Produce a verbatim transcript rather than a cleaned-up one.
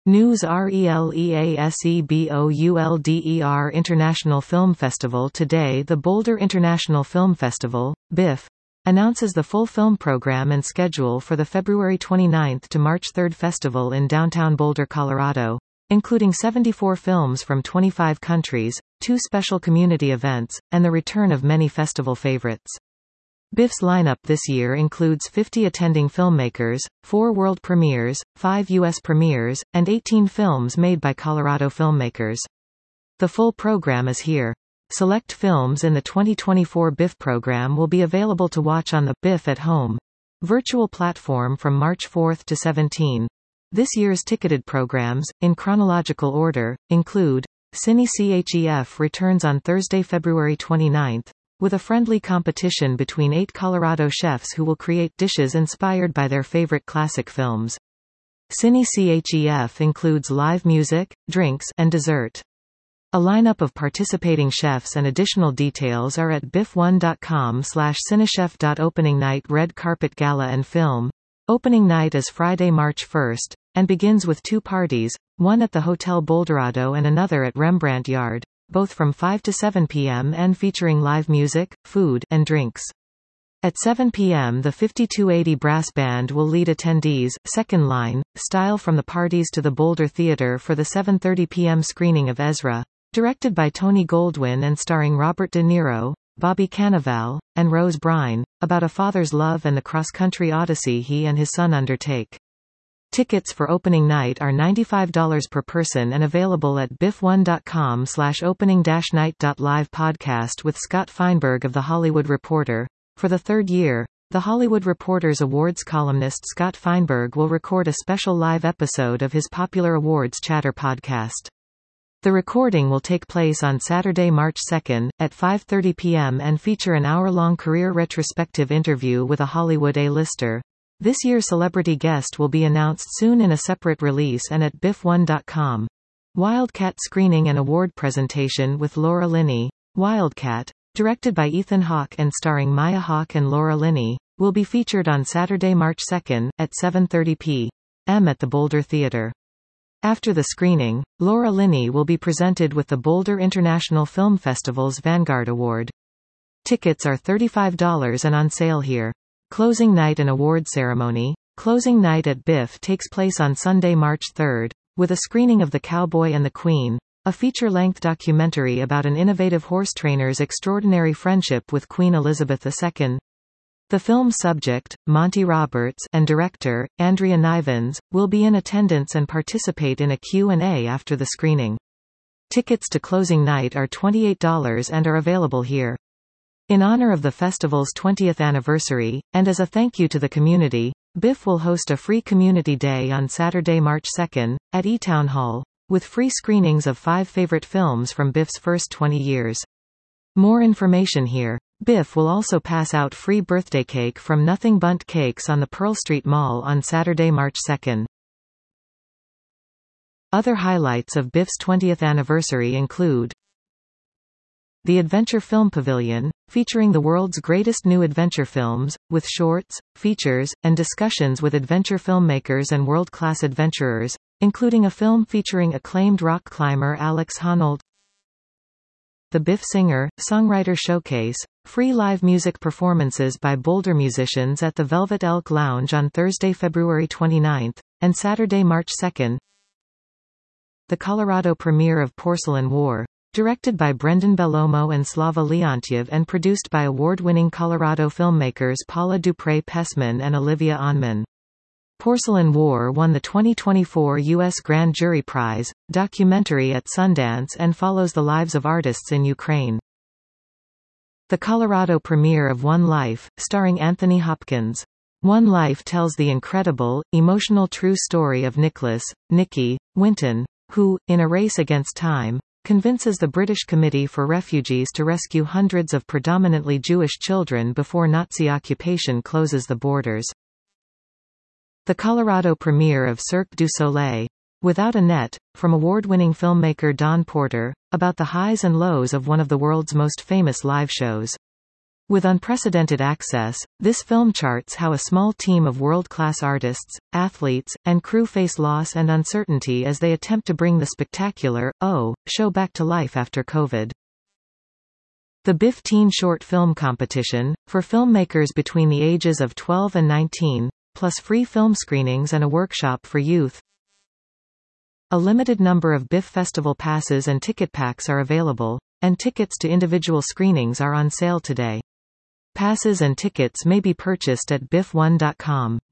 News RELEASEBOULDER International Film Festival. Today the Boulder International Film Festival, B I F, announces the full film program and schedule for the February twenty-ninth to March third festival in downtown Boulder, Colorado, including seventy-four films from twenty-five countries, two special community events, and the return of many festival favorites. B I F's lineup this year includes fifty attending filmmakers, four world premieres, five U S premieres, and eighteen films made by Colorado filmmakers. The full program is here. Select films in the twenty twenty-four B I F program will be available to watch on the B I F at Home virtual platform from March fourth to seventeenth. This year's ticketed programs, in chronological order, include CineChef returns on Thursday, February twenty-ninth, with a friendly competition between eight Colorado chefs who will create dishes inspired by their favorite classic films. CineChef includes live music, drinks, and dessert. A lineup of participating chefs and additional details are at biff one dot com slash cinechef. Opening night. Red carpet gala and film. Opening night is Friday, March first, and begins with two parties, one at the Hotel Boulderado and another at Rembrandt Yard, both from five to seven p m and featuring live music, food, and drinks. At seven p m the fifty-two eighty Brass Band will lead attendees, second line, style from the parties to the Boulder Theater for the seven thirty p m screening of Ezra, directed by Tony Goldwyn and starring Robert De Niro, Bobby Cannavale, and Rose Byrne, about a father's love and the cross-country odyssey he and his son undertake. Tickets for opening night are ninety-five dollars per person and available at biff one dot com slash opening dash night. Live podcast with Scott Feinberg of The Hollywood Reporter. For the third year, The Hollywood Reporter's awards columnist Scott Feinberg will record a special live episode of his popular awards chatter podcast. The recording will take place on Saturday, March second, at five thirty p m and feature an hour-long career retrospective interview with a Hollywood A-lister. This year's celebrity guest will be announced soon in a separate release and at biff one dot com. Wildcat screening and award presentation with Laura Linney. Wildcat, directed by Ethan Hawke and starring Maya Hawke and Laura Linney, will be featured on Saturday, March second, at seven thirty p m at the Boulder Theater. After the screening, Laura Linney will be presented with the Boulder International Film Festival's Vanguard Award. Tickets are thirty-five dollars and on sale here. Closing night and award ceremony. Closing night at B I F takes place on Sunday, March third, with a screening of The Cowboy and the Queen, a feature-length documentary about an innovative horse trainer's extraordinary friendship with Queen Elizabeth the Second. The film's subject, Monty Roberts, and director, Andrea Nivens, will be in attendance and participate in a Q and A after the screening. Tickets to closing night are twenty-eight dollars and are available here. In honor of the festival's twentieth anniversary, and as a thank you to the community, B I F will host a free Community Day on Saturday, March second, at E-Town Hall, with free screenings of five favorite films from B I F's first twenty years. More information here. B I F will also pass out free birthday cake from Nothing Bundt Cakes on the Pearl Street Mall on Saturday, March second. Other highlights of B I F's twentieth anniversary include the Adventure Film Pavilion, featuring the world's greatest new adventure films, with shorts, features, and discussions with adventure filmmakers and world-class adventurers, including a film featuring acclaimed rock climber Alex Honnold. The B I F Singer, Songwriter Showcase, free live music performances by Boulder musicians at the Velvet Elk Lounge on Thursday, February twenty-ninth, and Saturday, March second. The Colorado premiere of Porcelain War, directed by Brendan Bellomo and Slava Leontiev and produced by award-winning Colorado filmmakers Paula Dupre-Pessman and Olivia Onman. Porcelain War won the twenty twenty-four U S Grand Jury Prize, documentary at Sundance and follows the lives of artists in Ukraine. The Colorado premiere of One Life, starring Anthony Hopkins. One Life tells the incredible, emotional true story of Nicholas, Nicky, Winton, who, in a race against time, convinces the British Committee for Refugees to rescue hundreds of predominantly Jewish children before Nazi occupation closes the borders. The Colorado premiere of Cirque du Soleil, Without a Net, from award-winning filmmaker Don Porter, about the highs and lows of one of the world's most famous live shows. With unprecedented access, this film charts how a small team of world-class artists, athletes, and crew face loss and uncertainty as they attempt to bring the spectacular, oh, show back to life after COVID. The BIFF Teen Short Film Competition, for filmmakers between the ages of twelve and nineteen, plus free film screenings and a workshop for youth. A limited number of BIFF Festival passes and ticket packs are available, and tickets to individual screenings are on sale today. Passes and tickets may be purchased at biff one dot com.